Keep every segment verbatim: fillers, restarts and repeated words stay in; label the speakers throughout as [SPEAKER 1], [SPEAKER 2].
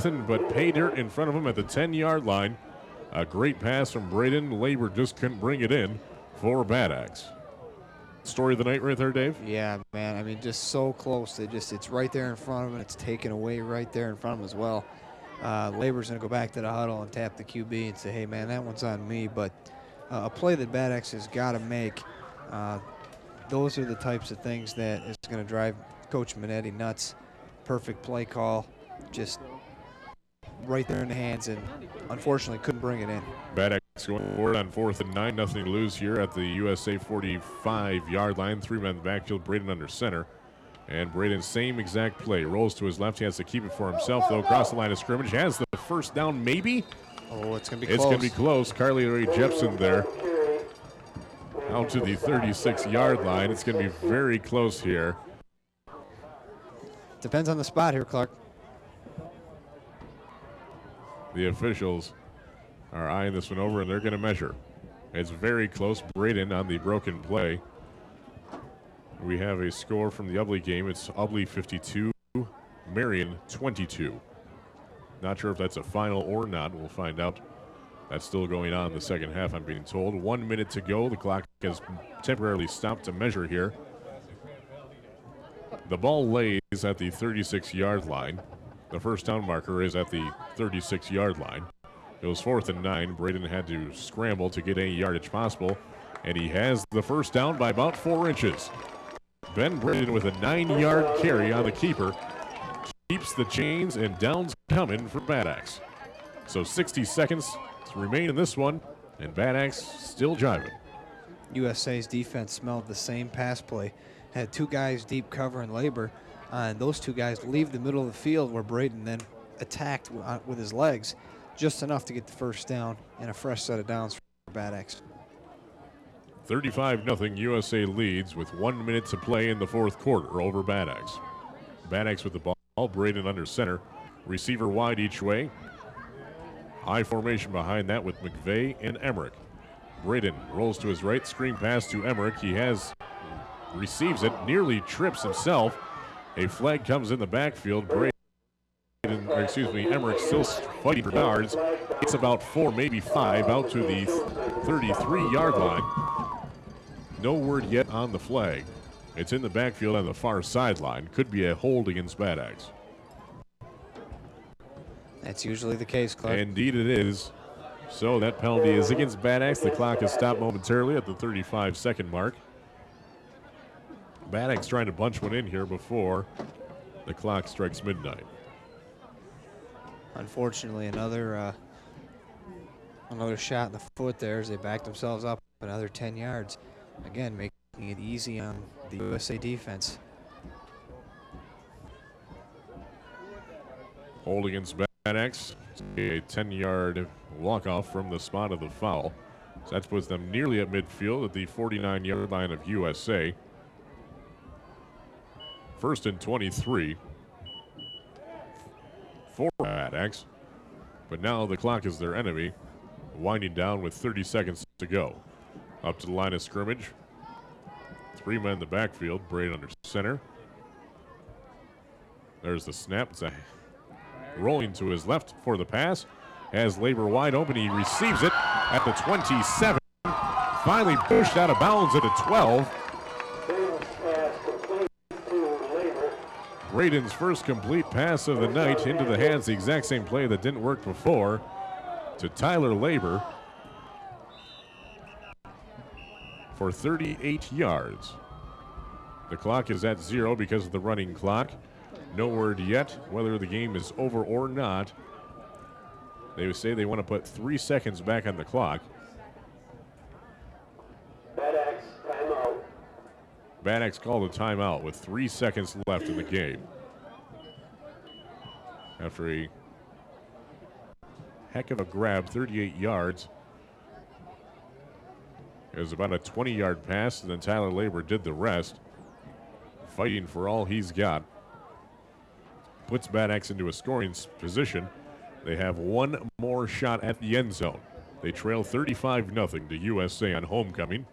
[SPEAKER 1] nothing but pay dirt in front of him at the ten-yard line. A great pass from Braden. Labor just couldn't bring it in for Bad Axe. Story of the night right there, Dave?
[SPEAKER 2] Yeah, man. I mean, just so close. They just it's right there in front of them. It's taken away right there in front of them as well. Uh, Labor's going to go back to the huddle and tap the Q B and say, hey, man, that one's on me. But uh, a play that Bad Axe has got to make, uh, those are the types of things that is going to drive Coach Minetti nuts. Perfect play call, just right there in the hands, and unfortunately couldn't bring it in.
[SPEAKER 1] Bad Axe going forward on fourth and nine. Nothing to lose here at the U S A forty-five-yard line. Three men in the backfield. Braden under center. And Braden, same exact play. Rolls to his left. He has to keep it for himself, though. Across the line of scrimmage. Has the first down, maybe?
[SPEAKER 2] Oh, it's going to be
[SPEAKER 1] it's
[SPEAKER 2] close.
[SPEAKER 1] It's going to be close. Carly Ray Jepson there. Out to the thirty-six-yard line. It's going to be very close here.
[SPEAKER 2] Depends on the spot here, Clark.
[SPEAKER 1] The officials are eyeing this one over, and they're going to measure. It's very close. Braden on the broken play. We have a score from the Ubly game. It's Ubly fifty-two, Marion twenty-two. Not sure if that's a final or not. We'll find out. That's still going on in the second half, I'm being told. One minute to go. The clock has temporarily stopped to measure here. The ball lays at the thirty-six-yard line. The first down marker is at the thirty-six-yard line. It was fourth and nine. Braden had to scramble to get any yardage possible, and he has the first down by about four inches. Ben Braden with a nine-yard carry on the keeper. Keeps the chains, and downs coming for Bad Axe. So sixty seconds to remain in this one, and Bad Axe still driving.
[SPEAKER 2] U S A's defense smelled the same pass play. Had two guys deep covering Labor, uh, and those two guys leave the middle of the field where Braden then attacked w- uh, with his legs, just enough to get the first down and a fresh set of downs for Bad Axe.
[SPEAKER 1] thirty-five nothing U S A leads with one minute to play in the fourth quarter over Bad Axe. Bad Axe with the ball. Braden under center. Receiver wide each way. High formation behind that with McVeigh and Emmerich. Braden rolls to his right. Screen pass to Emmerich. He has receives it. Nearly trips himself. A flag comes in the backfield. Braden, or excuse me, Emmerich still fighting for yards. It's about four, maybe five, out to the thirty-three-yard line. No word yet on the flag. It's in the backfield on the far sideline. Could be a hold against Bad Axe.
[SPEAKER 2] That's usually the case, Clark.
[SPEAKER 1] Indeed it is. So that penalty is against Bad Axe. The clock is stopped momentarily at the thirty-five-second mark. Bad Axe trying to bunch one in here before the clock strikes midnight.
[SPEAKER 2] Unfortunately, another uh, another shot in the foot there as they back themselves up another ten yards. Again, making it easy on the U S A defense.
[SPEAKER 1] Hold against Bad Axe. A ten-yard walk-off from the spot of the foul. So that puts them nearly at midfield at the forty-nine-yard line of U S A. First and twenty-three for Bad Axe. But now the clock is their enemy, winding down with thirty seconds to go. Up to the line of scrimmage. Three men in the backfield. Braden under center. There's the snap. It's a rolling to his left for the pass. Has Labor wide open. He receives it at the twenty-seven. Finally pushed out of bounds at the twelve. Braden's first complete pass of the night into the hands, the exact same play that didn't work before, to Tyler Labor for thirty-eight yards. The clock is at zero because of the running clock. No word yet whether the game is over or not. They would say they want to put three seconds back on the clock.
[SPEAKER 3] Bad Axe, timeout.
[SPEAKER 1] Bad Axe called a timeout with three seconds left in the game. After a heck of a grab, thirty-eight yards. It was about a twenty-yard pass, and then Tyler Labor did the rest, fighting for all he's got. Puts Bad Axe into a scoring position. They have one more shot at the end zone. They trail thirty-five nothing to U S A on homecoming.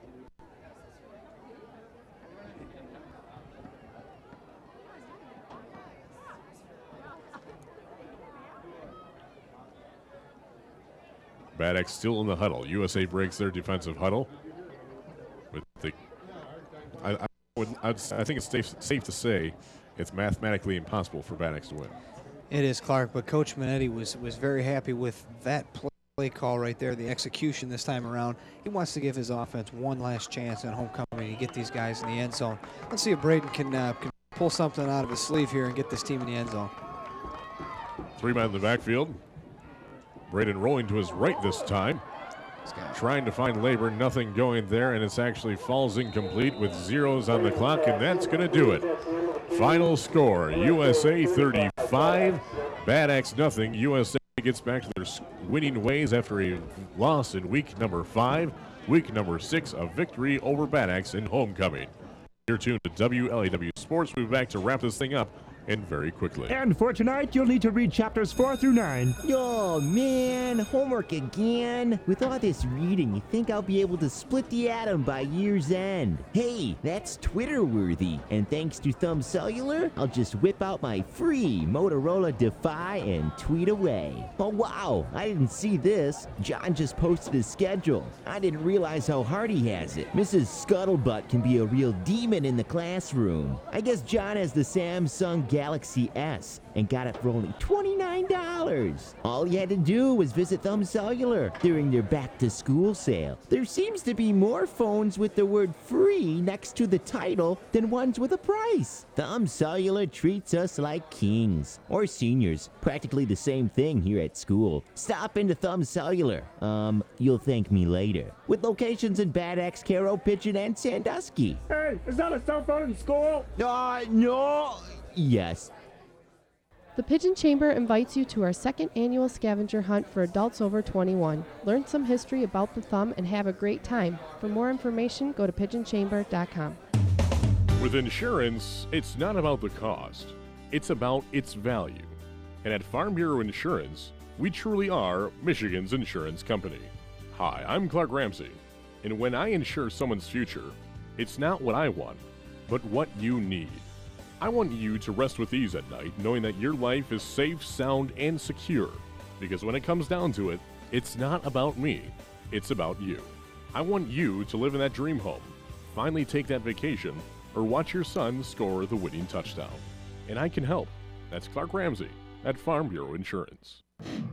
[SPEAKER 1] Bad X still in the huddle. U S A breaks their defensive huddle. With the, I, I, would, I'd, I think it's safe, safe to say it's mathematically impossible for Bad X to win.
[SPEAKER 2] It is, Clark, but Coach Minetti was, was very happy with that play. Play call right there, the execution this time around. He wants to give his offense one last chance at homecoming to get these guys in the end zone. Let's see if Braden can, uh, can pull something out of his sleeve here and get this team in the end zone.
[SPEAKER 1] Three men in the backfield. Braden rolling to his right this time. Trying to find labor, nothing going there, and it's actually falls incomplete with zeros on the clock, and that's going to do it. Final score, U S A thirty-five, Bad X nothing. U S A gets back to their winning ways after a loss in week number five. Week number six, a victory over Bad X in homecoming. You're tuned to W L A W Sports. We'll be back to wrap this thing up and very quickly.
[SPEAKER 4] And for tonight, you'll need to read chapters four through nine.
[SPEAKER 5] Oh man, homework again. With all this reading, you think I'll be able to split the atom by year's end. Hey, that's Twitter worthy. And thanks to Thumb Cellular, I'll just whip out my free Motorola Defy and tweet away. Oh wow, I didn't see this. John just posted his schedule. I didn't realize how hard he has it. Missus Scuttlebutt can be a real demon in the classroom. I guess John has the Samsung Galaxy S and got it for only twenty-nine dollars. All you had to do was visit Thumb Cellular during their back-to-school sale. There seems to be more phones with the word free next to the title than ones with a price. Thumb Cellular treats us like kings, or seniors, practically the same thing here at school. Stop into Thumb Cellular. Um, you'll thank me later. With locations in Bad X, Caro, Pigeon, and Sandusky.
[SPEAKER 4] Hey, is that a cell phone in school?
[SPEAKER 5] Uh, no. Yes.
[SPEAKER 6] The Pigeon Chamber invites you to our second annual scavenger hunt for adults over twenty-one. Learn some history about the thumb and have a great time. For more information, go to pigeon chamber dot com.
[SPEAKER 1] With insurance, it's not about the cost. It's about its value. And at Farm Bureau Insurance, we truly are Michigan's insurance company. Hi, I'm Clark Ramsey. And when I insure someone's future, it's not what I want, but what you need. I want you to rest with ease at night, knowing that your life is safe, sound, and secure. Because when it comes down to it, it's not about me, it's about you. I want you to live in that dream home, finally take that vacation, or watch your son score the winning touchdown. And I can help. That's Clark Ramsey at Farm Bureau Insurance.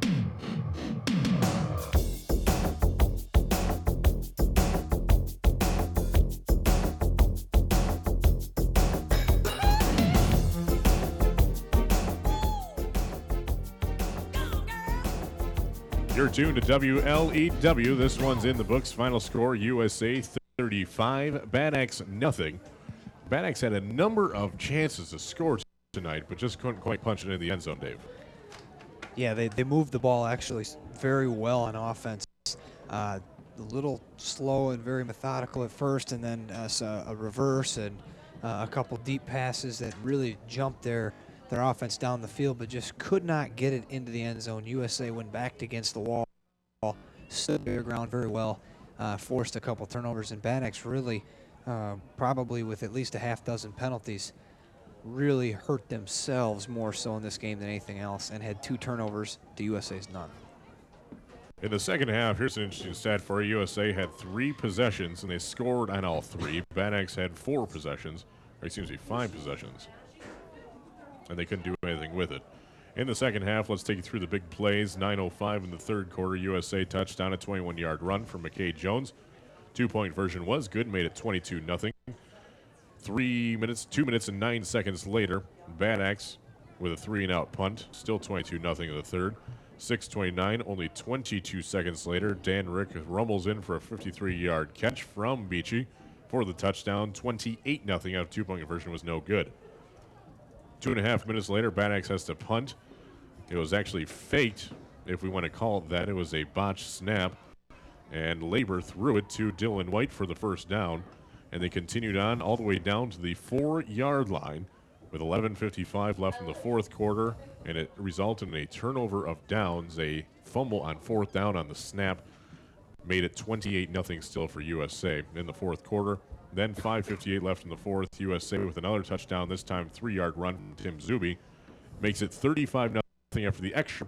[SPEAKER 1] You're tuned to W L E W. This one's in the books. Final score, U S A thirty-five, Bad X nothing. Bad X had a number of chances to score tonight, but just couldn't quite punch it in the end zone, Dave.
[SPEAKER 2] Yeah, they, they moved the ball actually very well on offense. Uh, a little slow and very methodical at first, and then uh, so a reverse and uh, a couple deep passes that really jumped their their offense down the field, but just could not get it into the end zone. U S A went back against the wall, stood their ground very well, uh, forced a couple turnovers, and Bad X really, uh, probably with at least a half dozen penalties, really hurt themselves more so in this game than anything else, and had two turnovers to U S A's none.
[SPEAKER 1] In the second half, here's an interesting stat for you. U S A had three possessions, and they scored on all three. Bad X had four possessions, or excuse me, five possessions, and they couldn't do anything with it. In the second half, let's take you through the big plays. nine oh five in the third quarter. U S A touchdown, a twenty-one-yard run from McKay Jones. Two-point version was good, made it twenty-two nothing. Three minutes, two minutes and nine seconds later, Bad X with a three-and-out punt, still twenty-two nothing in the third. six twenty-nine, only twenty-two seconds later, Dan Rick rumbles in for a fifty-three-yard catch from Beachy for the touchdown. twenty-eight nothing out of two-point conversion was no good. Two and a half minutes later, Bad X has to punt. It was actually faked, if we want to call it that. It was a botched snap, and Labor threw it to Dylan White for the first down, and they continued on all the way down to the four-yard line with eleven fifty-five left in the fourth quarter, and it resulted in a turnover of downs. A fumble on fourth down on the snap made it twenty-eight nothing still for U S A in the fourth quarter. Then five fifty-eight left in the fourth. U S A with another touchdown, this time three-yard run from Tim Zuby, makes it thirty-five nothing after the extra